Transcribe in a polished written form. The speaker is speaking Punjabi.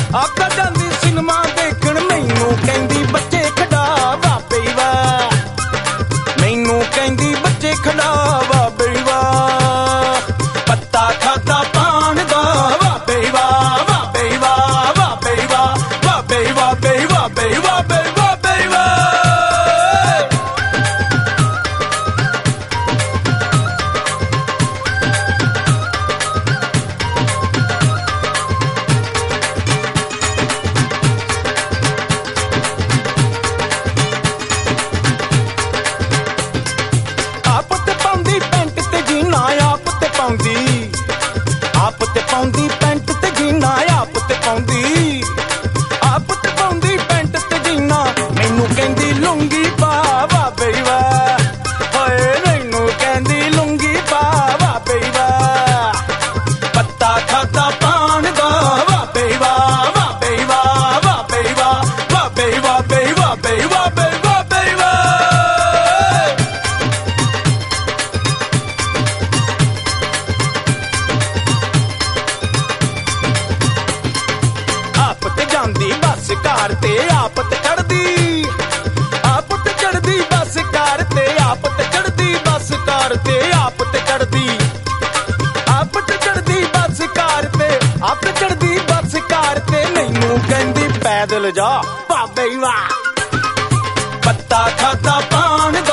ਆਪ ਜਾਂਦੀ ਸਿਨੇਮਾ ਦੇਖਣ ਮੈਨੂੰ ਕਹਿੰਦੀ ਬੱਚੇ ਖਡਾਵਾ ਬਈ ਵਾਹ ਮੈਨੂੰ ਕਹਿੰਦੀ ਬੱਚੇ ਖਡਾਵਾ ਬਈ ਵਾਹ ਪੱਤਾ ਖਾਦਾ ਪਾਣ ਦਾ ਵਾਹ ਬਈ ਵਾਹ ਵਾਹ ਬਈ ਵਾਹ ਵਾਹ ਬਈ ਵਾਹ ਵਾਹ ਬਈ ਵਾਹ ਬਈ ਵਾਹ ਬਈ ਵਾਹ ਬਈ ਵਾਹ ਬਈ ਵਾਹ ਆਪ ਤੇ ਪਾਉਂਦੀ ਪੈਂਟ ਤੇ ਜੀਨਾ ਆਪ ਤੇ ਪਾਉਂਦੀ ਪੈਂਟ ਤੇ ਜੀਨਾ ਆਪ ਤੇ ਪਾਉਂਦੀ ਪੈਂਟ ਤੇ ਜੀਨਾ ਮੈਨੂੰ ਕਹਿੰਦੀ ਲੁੰਗੀ ਪਾ ਵਾ ਬਈ ਵਾਹ ਹੋਏ ਮੈਨੂੰ ਕਹਿੰਦੀ ਲੁੰਗੀ ਪਾ ਵਾ ਬਈ ਵਾਹ ਪੱਤਾ ਖਾਦਾ ਪਾਣ ਦਾ ਵਾ ਬਈ ਵਾਹ ਵਾਹ ਬਈ ਵਾਹ ਵਾਹ ਬਈ ਵਾਹ ਵਾਹ ਬਈ ਵਾਹ ਬਈ ਵਾਹ ਬਈ ਵਾਹ ਬਈ ਵਾਹ ਬਈ ਵਾਹ ਆਪ ਤੇ ਜਾਂਦੀ ਬੱਸ ਕਾਰ ਤੇ ਆਪ ਤੇ ਚੜਦੀ ਬੱਸ ਕਾਰ ਤੇ ਆਪ ਤੇ ਚੜਦੀ ਬੱਸ ਕਾਰ ਤੇ ਆਪ ਤੇ ਚੜਦੀ ਬੱਸ ਕਾਰ ਤੇ ਆਪ ਤੇ ਚੜਦੀ ਬੱਸ ਕਾਰ ਤੇ ਮੈਨੂੰ ਕਹਿੰਦੀ ਪੈਦਲ ਜਾ ਬਾਬੇ ਵਾਹ ਪੱਤਾ ਖਾਦਾ ਪਾਣ